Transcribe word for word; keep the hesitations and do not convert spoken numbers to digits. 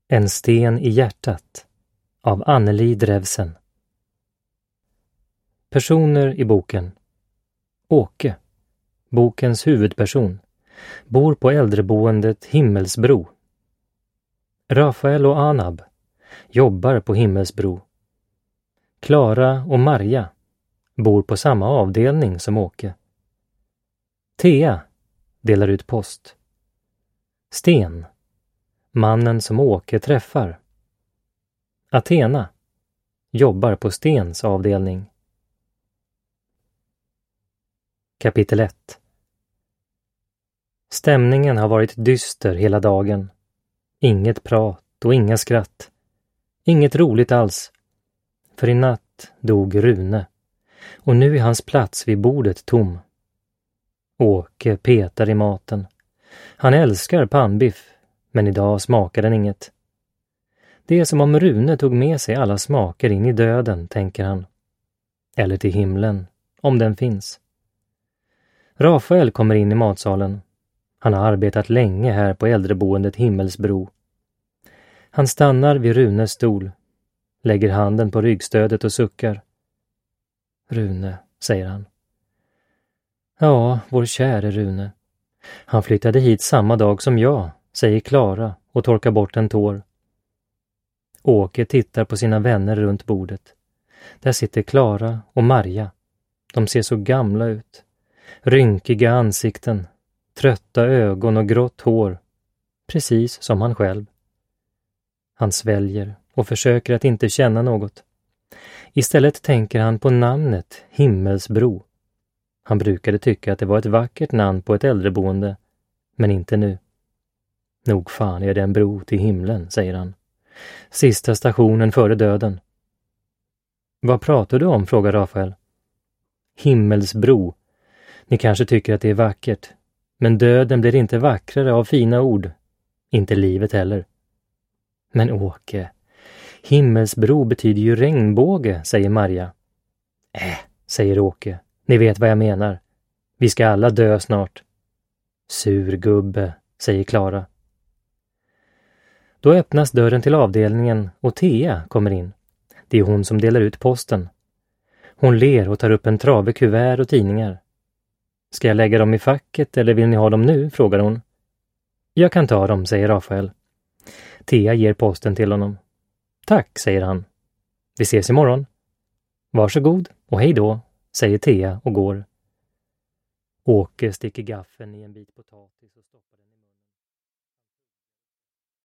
En sten i hjärtat av Anneli Drevsen. Personer i boken. Åke, bokens huvudperson, bor på äldreboendet Himmelsbro. Rafael och Anab jobbar på Himmelsbro. Klara och Marja bor på samma avdelning som Åke. Thea delar ut post. Sten, mannen som Åke träffar. Athena jobbar på Stens avdelning. Kapitel ett. Stämningen har varit dyster hela dagen. Inget prat och inga skratt. Inget roligt alls. För i natt dog Rune. Och nu är hans plats vid bordet tom. Åke petar i maten. Han älskar pannbiff, men idag smakar den inget. Det är som om Rune tog med sig alla smaker in i döden, tänker han. Eller till himlen, om den finns. Rafael kommer in i matsalen. Han har arbetat länge här på äldreboendet Himmelsbro. Han stannar vid Runes stol, lägger handen på ryggstödet och suckar. Rune, säger han. Ja, vår käre Rune. Han flyttade hit samma dag som jag, säger Klara och torkar bort en tår. Åke tittar på sina vänner runt bordet. Där sitter Klara och Marja. De ser så gamla ut. Rynkiga ansikten, trötta ögon och grått hår. Precis som han själv. Han sväljer och försöker att inte känna något. Istället tänker han på namnet Himmelsbro. Han brukade tycka att det var ett vackert namn på ett äldreboende, men inte nu. Nog fan är det en bro till himlen, säger han. Sista stationen före döden. Vad pratar du om, frågar Rafael. Himmelsbro. Ni kanske tycker att det är vackert, men döden blir inte vackrare av fina ord. Inte livet heller. Men Åke, Himmelsbro betyder ju regnbåge, säger Marja. Äh, säger Åke. Ni vet vad jag menar. Vi ska alla dö snart. Sur gubbe, säger Klara. Då öppnas dörren till avdelningen och Thea kommer in. Det är hon som delar ut posten. Hon ler och tar upp en trave kuvert och tidningar. Ska jag lägga dem i facket eller vill ni ha dem nu, frågar hon. Jag kan ta dem, säger Rafael. Thea ger posten till honom. Tack, säger han. Vi ses imorgon. Varsågod och hej då, säger Thea och går. Åke sticker gaffeln i en bit potatis och stoppar den.